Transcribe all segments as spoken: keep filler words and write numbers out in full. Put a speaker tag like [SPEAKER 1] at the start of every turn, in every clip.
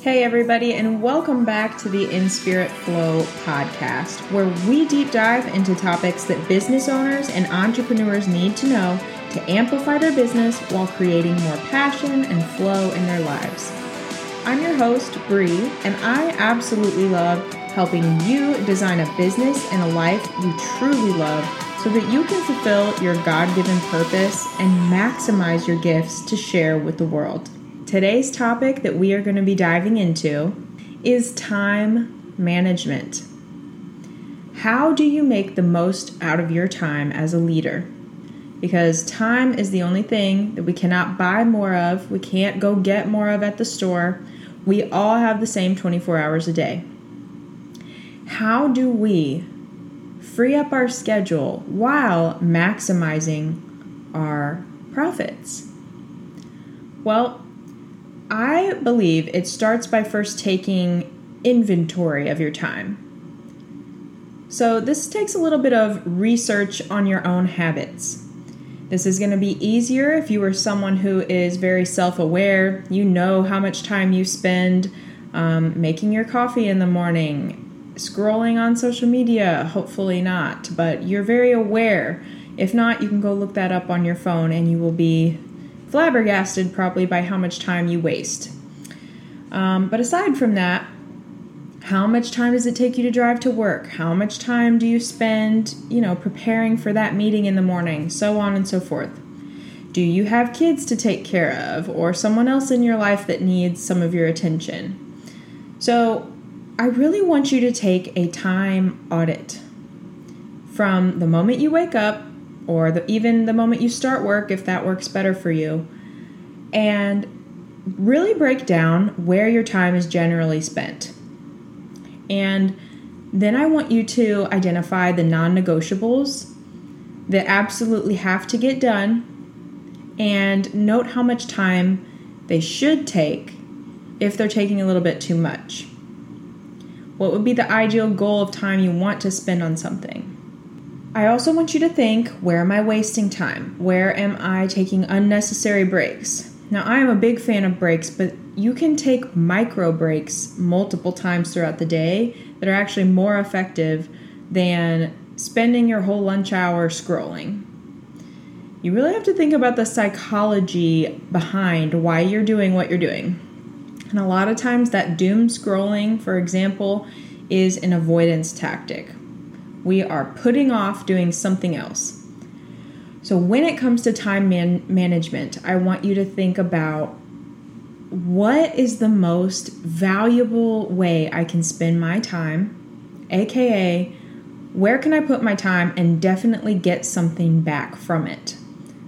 [SPEAKER 1] Hey everybody, and welcome back to the In Spirit Flow podcast, where we deep dive into topics that business owners and entrepreneurs need to know to amplify their business while creating more passion and flow in their lives. I'm your host, Bree, and I absolutely love helping you design a business and a life you truly love so that you can fulfill your God-given purpose and maximize your gifts to share with the world. Today's topic that we are going to be diving into is time management. How do you make the most out of your time as a leader? Because time is the only thing that we cannot buy more of. We can't go get more of at the store. We all have the same twenty-four hours a day. How do we free up our schedule while maximizing our profits? Well, I believe it starts by first taking inventory of your time. So this takes a little bit of research on your own habits. This is going to be easier if you are someone who is very self-aware. You know how much time you spend um, making your coffee in the morning, scrolling on social media, hopefully not, but you're very aware. If not, you can go look that up on your phone and you will be flabbergasted probably by how much time you waste. Um, but aside from that, how much time does it take you to drive to work? How much time do you spend, you know, preparing for that meeting in the morning? So on and so forth. Do you have kids to take care of or someone else in your life that needs some of your attention? So I really want you to take a time audit from the moment you wake up or the, even the moment you start work, if that works better for you, and really break down where your time is generally spent. And then I want you to identify the non-negotiables that absolutely have to get done and note how much time they should take if they're taking a little bit too much. What would be the ideal goal of time you want to spend on something? I also want you to think, where am I wasting time? Where am I taking unnecessary breaks? Now, I am a big fan of breaks, but you can take micro breaks multiple times throughout the day that are actually more effective than spending your whole lunch hour scrolling. You really have to think about the psychology behind why you're doing what you're doing. And a lot of times that doom scrolling, for example, is an avoidance tactic. We are putting off doing something else. So when it comes to time man- management, I want you to think about what is the most valuable way I can spend my time, aka where can I put my time and definitely get something back from it.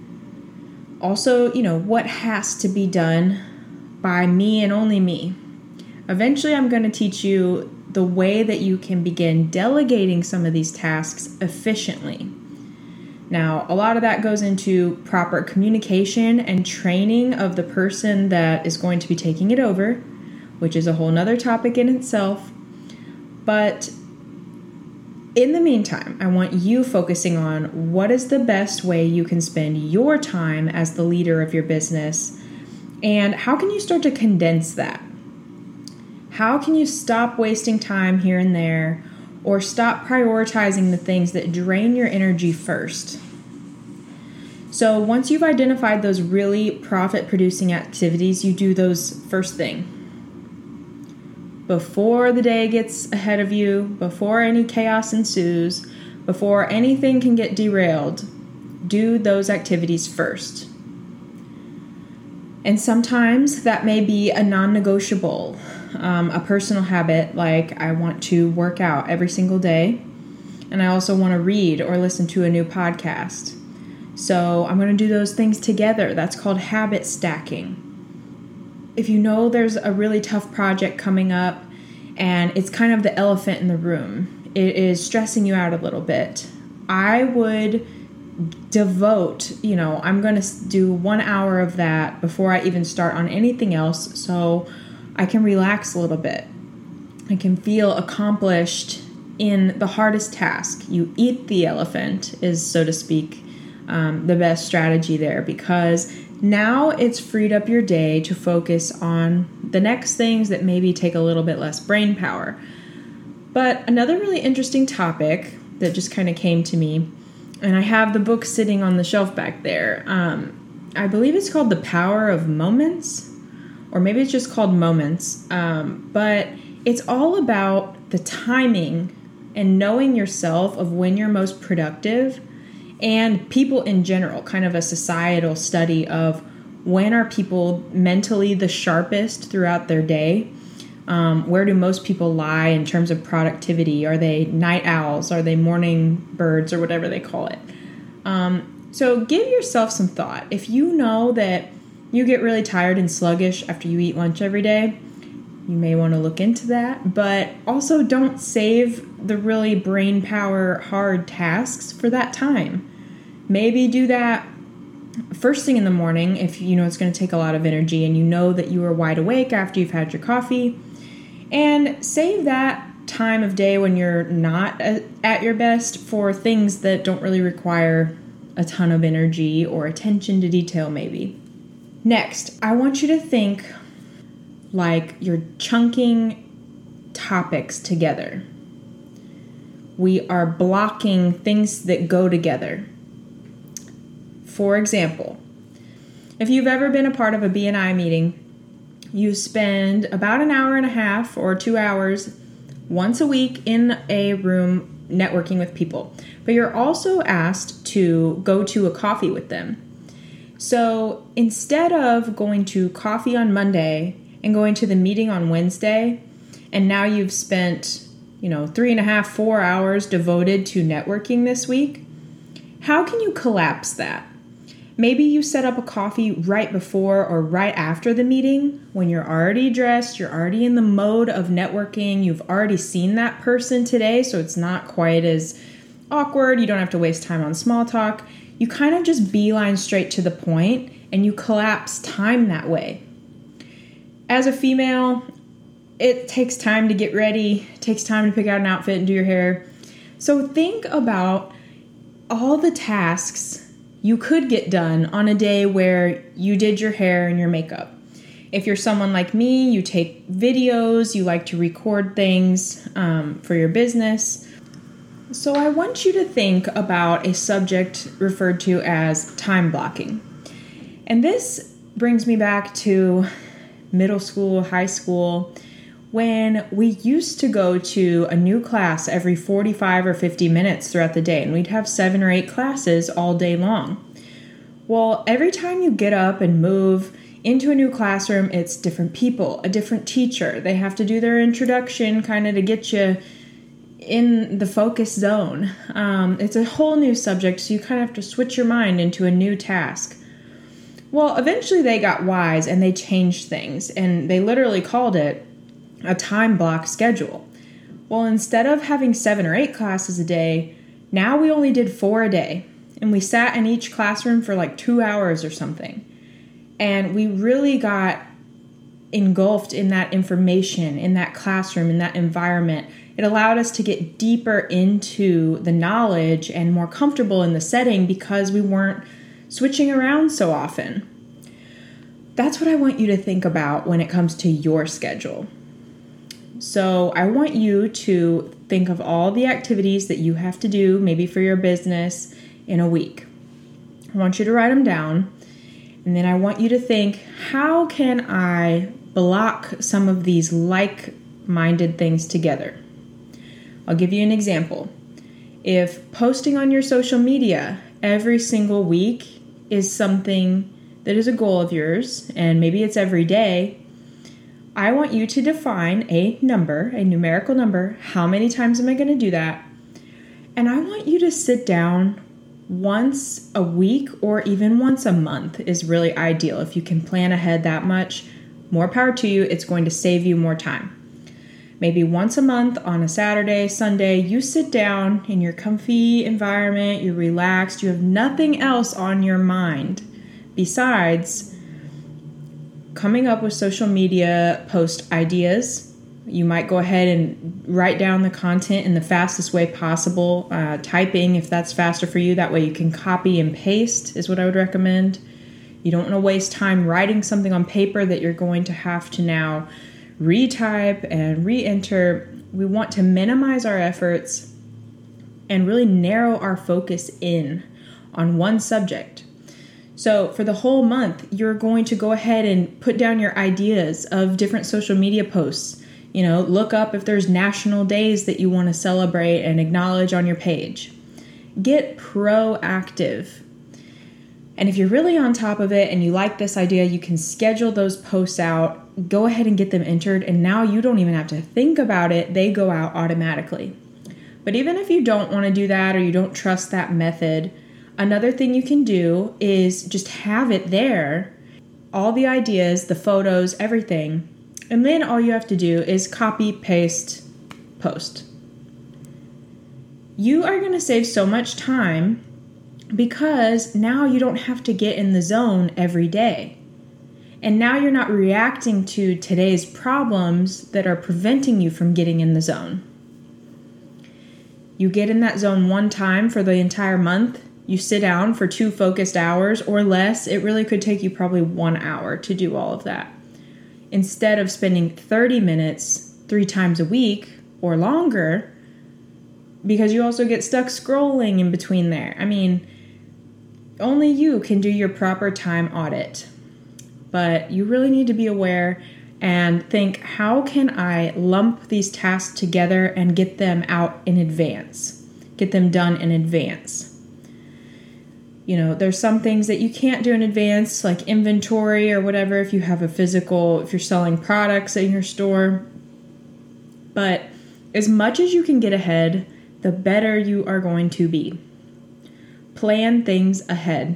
[SPEAKER 1] Also, you know, what has to be done by me and only me. Eventually, I'm going to teach you the way that you can begin delegating some of these tasks efficiently. Now, a lot of that goes into proper communication and training of the person that is going to be taking it over, which is a whole nother topic in itself. But in the meantime, I want you focusing on what is the best way you can spend your time as the leader of your business, and how can you start to condense that? How can you stop wasting time here and there, or stop prioritizing the things that drain your energy first? So once you've identified those really profit-producing activities, you do those first thing. Before the day gets ahead of you, before any chaos ensues, before anything can get derailed, do those activities first. And sometimes that may be a non-negotiable. Um, a personal habit, like I want to work out every single day, and I also want to read or listen to a new podcast. So I'm going to do those things together. That's called habit stacking. If you know there's a really tough project coming up and it's kind of the elephant in the room, it is stressing you out a little bit, I would devote, you know, I'm going to do one hour of that before I even start on anything else, so I can relax a little bit. I can feel accomplished in the hardest task. You eat the elephant is, so to speak, um, the best strategy there, because Now it's freed up your day to focus on the next things that maybe take a little bit less brain power. But another really interesting topic that just kind of came to me, and I have the book sitting on the shelf back there. Um, I believe it's called The Power of Moments, or maybe it's just called Moments. Um, but it's all about the timing and knowing yourself of when you're most productive, and people in general, kind of a societal study of when are people mentally the sharpest throughout their day. Um, where do most people lie in terms of productivity? Are they night owls? Are they morning birds, or whatever they call it? Um, so give yourself some thought. If you know that you get really tired and sluggish after you eat lunch every day, you may want to look into that. But also don't save the really brain power hard tasks for that time. Maybe do that first thing in the morning if you know it's going to take a lot of energy and you know that you are wide awake after you've had your coffee. And save that time of day when you're not at your best for things that don't really require a ton of energy or attention to detail maybe. Next, I want you to think like you're chunking topics together. We are blocking things that go together. For example, if you've ever been a part of a B and I meeting, you spend about an hour and a half or two hours once a week in a room networking with people. But you're also asked to go to a coffee with them. So instead of going to coffee on Monday and going to the meeting on Wednesday, and now you've spent, you know, three and a half, four hours devoted to networking this week, how can you collapse that? Maybe you set up a coffee right before or right after the meeting when you're already dressed, you're already in the mode of networking, you've already seen that person today, so it's not quite as awkward, you don't have to waste time on small talk. You kind of just beeline straight to the point and you collapse time that way. As a female, it takes time to get ready, it takes time to pick out an outfit and do your hair. So think about all the tasks you could get done on a day where you did your hair and your makeup. If you're someone like me, you take videos, you like to record things um, for your business. So I want you to think about a subject referred to as time blocking. And this brings me back to middle school, high school, when we used to go to a new class every forty-five or fifty minutes throughout the day, and we'd have seven or eight classes all day long. Well, every time you get up and move into a new classroom, it's different people, a different teacher. They have to do their introduction kind of to get you in the focus zone. Um, it's a whole new subject, so you kind of have to switch your mind into a new task. Well, eventually they got wise and they changed things, and they literally called it a time block schedule. Well, instead of having seven or eight classes a day, now we only did four a day. And we sat in each classroom for like two hours or something. And we really got engulfed in that information, in that classroom, in that environment. It allowed us to get deeper into the knowledge and more comfortable in the setting because we weren't switching around so often. That's what I want you to think about when it comes to your schedule. So I want you to think of all the activities that you have to do, maybe for your business, in a week. I want you to write them down. And then I want you to think, how can I block some of these like-minded things together? I'll give you an example. If posting on your social media every single week is something that is a goal of yours, and maybe it's every day, I want you to define a number, a numerical number. How many times am I going to do that? And I want you to sit down once a week or even once a month is really ideal. If you can plan ahead that much, more power to you. It's going to save you more time. Maybe once a month on a Saturday, Sunday, you sit down in your comfy environment, you're relaxed, you have nothing else on your mind besides coming up with social media post ideas. You might go ahead and write down the content in the fastest way possible, uh, typing if that's faster for you. That way you can copy and paste is what I would recommend. You don't want to waste time writing something on paper that you're going to have to now retype and re-enter. We want to minimize our efforts and really narrow our focus in on one subject. So for the whole month, you're going to go ahead and put down your ideas of different social media posts. You know, look up if there's national days that you want to celebrate and acknowledge on your page. Get proactive. And if you're really on top of it and you like this idea, you can schedule those posts out, go ahead and get them entered, and now you don't even have to think about it. They go out automatically. But even if you don't want to do that or you don't trust that method, another thing you can do is just have it there, all the ideas, the photos, everything, and then all you have to do is copy, paste, post. You are going to save so much time because now you don't have to get in the zone every day. And now you're not reacting to today's problems that are preventing you from getting in the zone. You get in that zone one time for the entire month. You sit down for two focused hours or less. It really could take you probably one hour to do all of that. Instead of spending thirty minutes three times a week or longer, because you also get stuck scrolling in between there. I mean, only you can do your proper time audit. But you really need to be aware and think, how can I lump these tasks together and get them out in advance? Get them done in advance. You know, there's some things that you can't do in advance, like inventory or whatever, if you have a physical, if you're selling products in your store. But as much as you can get ahead, the better you are going to be. Plan things ahead.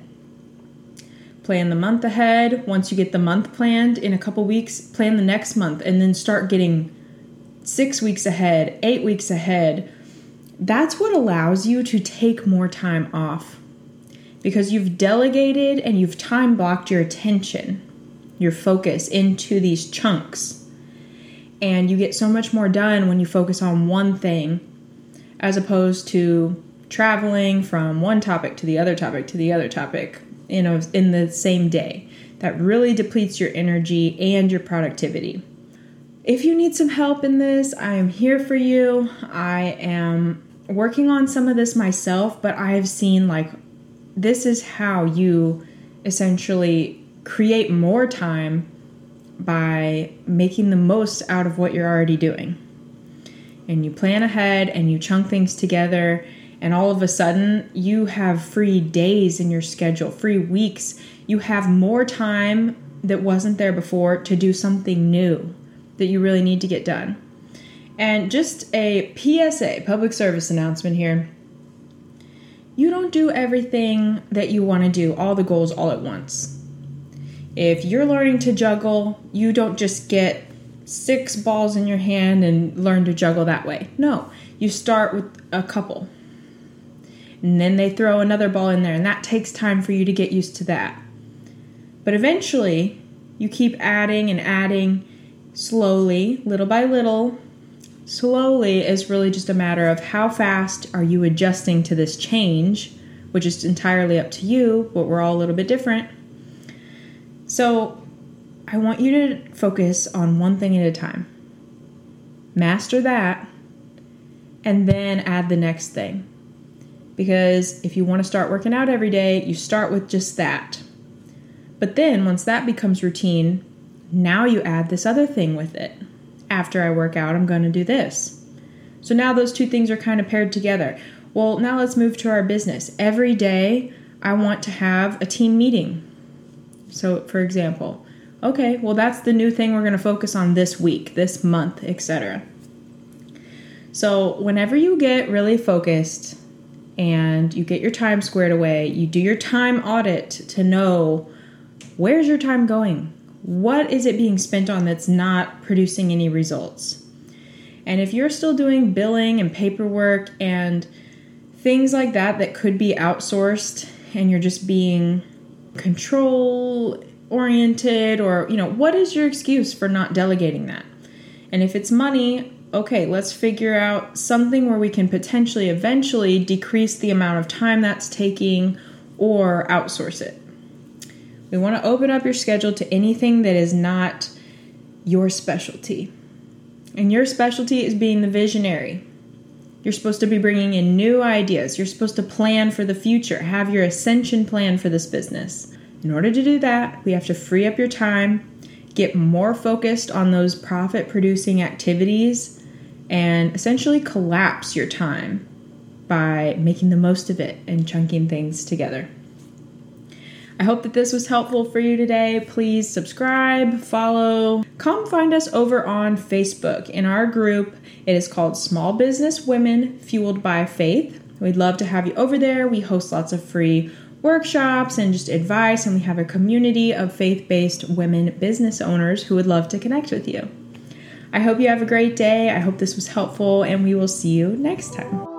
[SPEAKER 1] Plan the month ahead. Once you get the month planned, in a couple weeks, plan the next month, and then start getting six weeks ahead, eight weeks ahead. That's what allows you to take more time off, because you've delegated and you've time blocked your attention, your focus into these chunks. And you get so much more done when you focus on one thing, as opposed to traveling from one topic to the other topic to the other topic, you know, in the same day. That really depletes your energy and your productivity. If you need some help in this, I am here for you. I am working on some of this myself, but I have seen like this is how you essentially create more time by making the most out of what you're already doing. And you plan ahead and you chunk things together, and all of a sudden you have free days in your schedule, free weeks. You have more time that wasn't there before to do something new that you really need to get done. And just a P S A, public service announcement here. You don't do everything that you want to do, all the goals all at once. If you're learning to juggle, you don't just get six balls in your hand and learn to juggle that way. No, you start with a couple. And then they throw another ball in there, and that takes time for you to get used to that. But eventually, you keep adding and adding slowly, little by little. Slowly is really just a matter of how fast are you adjusting to this change, which is entirely up to you, but we're all a little bit different. So I want you to focus on one thing at a time. Master that, and then add the next thing. Because if you want to start working out every day, you start with just that. But then once that becomes routine, now you add this other thing with it. After I work out, I'm going to do this. So now those two things are kind of paired together. Well, now let's move to our business. Every day, I want to have a team meeting. So, for example, okay, well, that's the new thing we're going to focus on this week, this month, et cetera. So whenever you get really focused and you get your time squared away, you do your time audit to know where's your time going? What is it being spent on that's not producing any results? And if you're still doing billing and paperwork and things like that that could be outsourced, and you're just being control oriented, or, you know, what is your excuse for not delegating that? And if it's money, okay, let's figure out something where we can potentially eventually decrease the amount of time that's taking or outsource it. We want to open up your schedule to anything that is not your specialty. And your specialty is being the visionary. You're supposed to be bringing in new ideas. You're supposed to plan for the future, have your ascension plan for this business. In order to do that, we have to free up your time, get more focused on those profit-producing activities, and essentially collapse your time by making the most of it and chunking things together. I hope that this was helpful for you today. Please subscribe, follow. Come find us over on Facebook. In our group, it is called Small Business Women Fueled by Faith. We'd love to have you over there. We host lots of free workshops and just advice, and we have a community of faith-based women business owners who would love to connect with you. I hope you have a great day. I hope this was helpful, and we will see you next time.